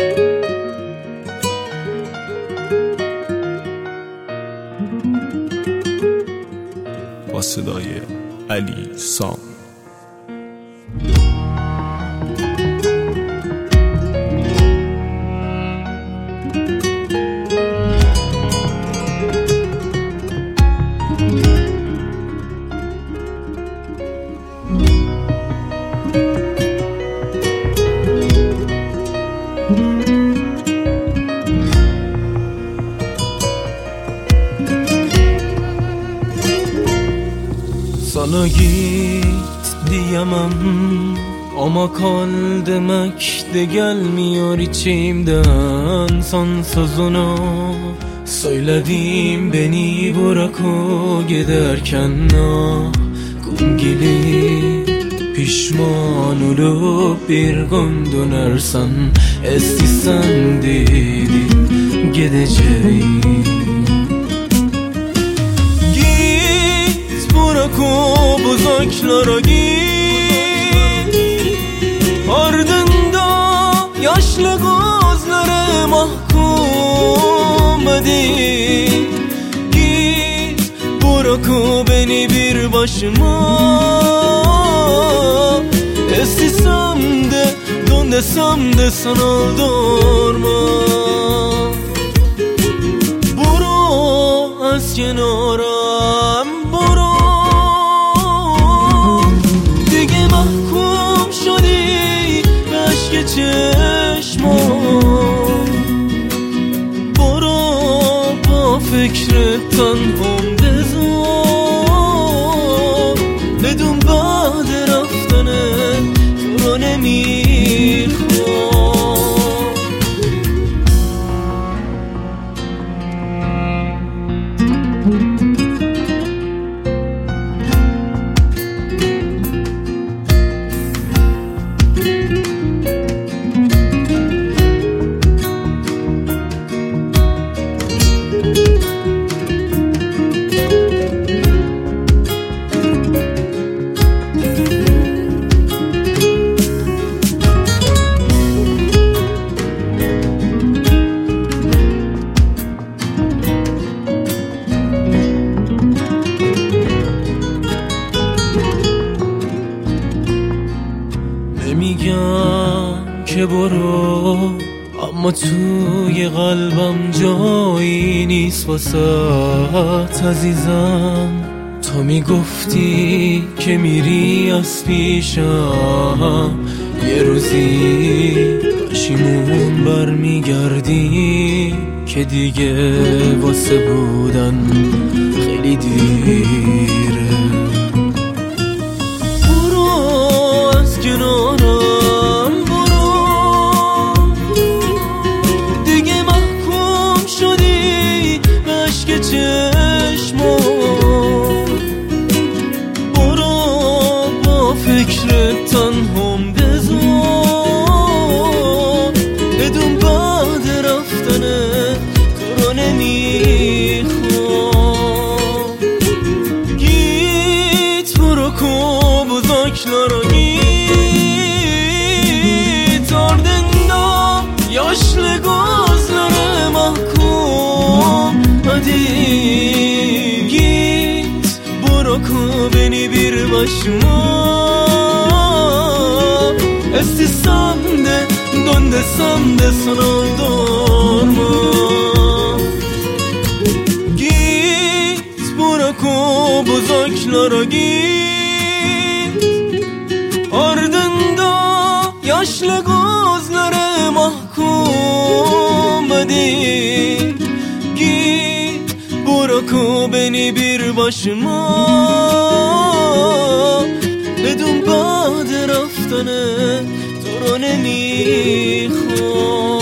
با صدای علی سام. Sana git diyemem ama kal demek de gelmiyor içimden son sözünü. Söylediğim beni bırak o giderken ah kum gelip pişman olup bir gün dönersen esti sen dedi gideceğim. Bırak o uzaklara git, ardında yaşlı gözlere mahkum edin. Git bırak o beni bir başıma, esisem de dön desem de sana aldırma. Bro az kenaram برو دیگه محکوم شدی به عشق چشمام. برو با فکر تنهام بذار بدون بعد رفتنه تو رو نمیخوام. میگم که برو اما توی قلبم جایی نیست واسه عزیزم. تو میگفتی که میری از پیشم، یه روزی پشیمون برمیگردی که دیگه واسه بودن خیلی دیره. کنارم برو دیگه محکوم شدی به عشق چشمام. برو با فکر تنهام بذار بدون بعد رفتنه تو رو نمیخوام. گیت برو کو buzaklara git, ardında yaşlı gözlere mahkum. Hadi git bırak beni bir başıma, estisem de dön desem de sana aldırma. Git bırak buzaklara git, ardında yaşlı gözlere mahkum edin. Git bırak beni bir başıma, بدون بعد رفتنه تو رو نمیخوام.